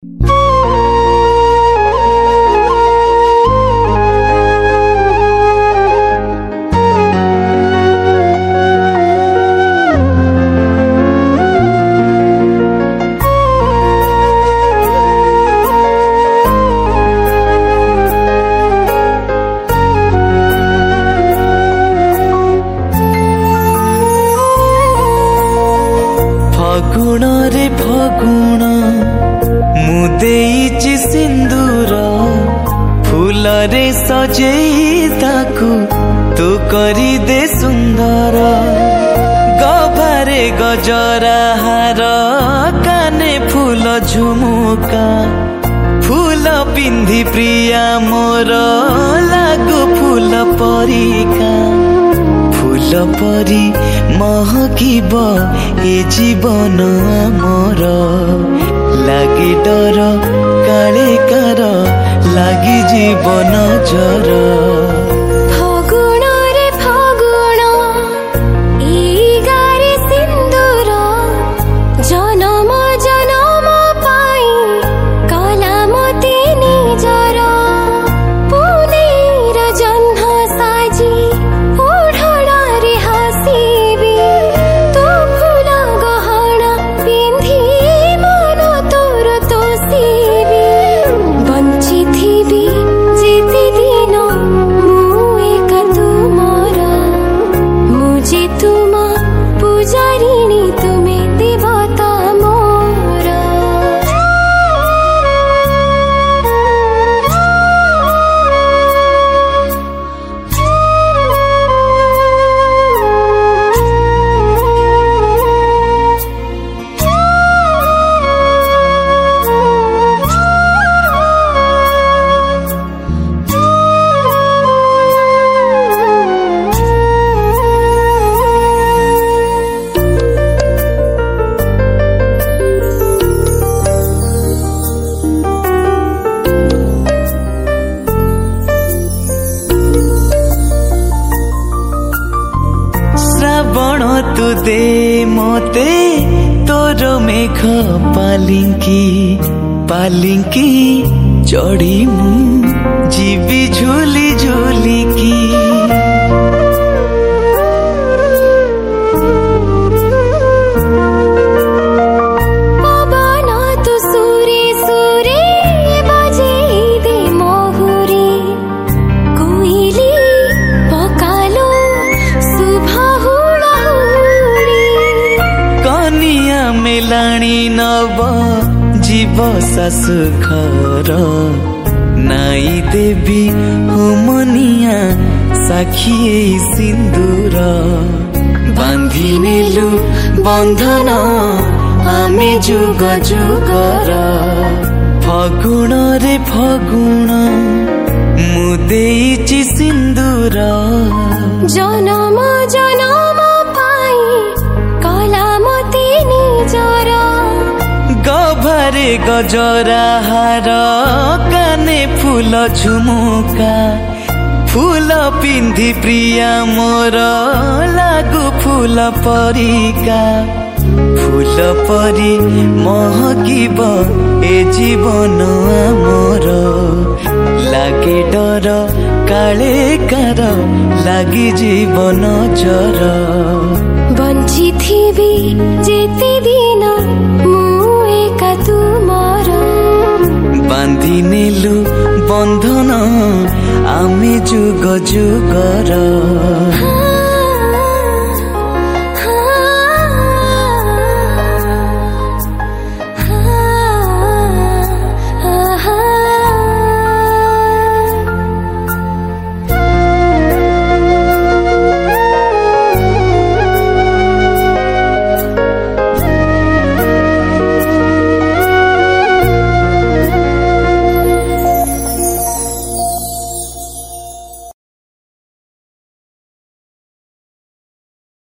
फगुण रे फगुण मुदेइछि सिंदूर फूल रे सजेई ताकू तू करी दे सुंदर गभारे गजरा हार काने फूल झुमुका फूल पिंधि प्रिया मोर लागू फूल परिका फूल परी महकिब ए जीवन आमर लागे डर काले कार लागी जीवन जर श्रावण तू दे मोते तोर मेघ पालिंकी पालिंकी चढ़ी मु जीवी झूली झूली की मिलाणी नव जीव सासु घर नाई देवी होमनिया साखी सिंदूर बांधी नेलु बंधन आमे जुग जुगर फगुण रे फगुण मुदेइछि सिंदूर जनम जनम पाई कलामती निजर गभारे गजरा हार काने फूल झुमुका फूल पिंधि प्रिया मोर लागू फूल परिका फूल परी महकिब ए जीवन आमर लागे डर काले कार लागी जीवन जर बंची थी जेते दिन मु एका तुमर बांधी नेलु बंधन आमे जुग जुगर।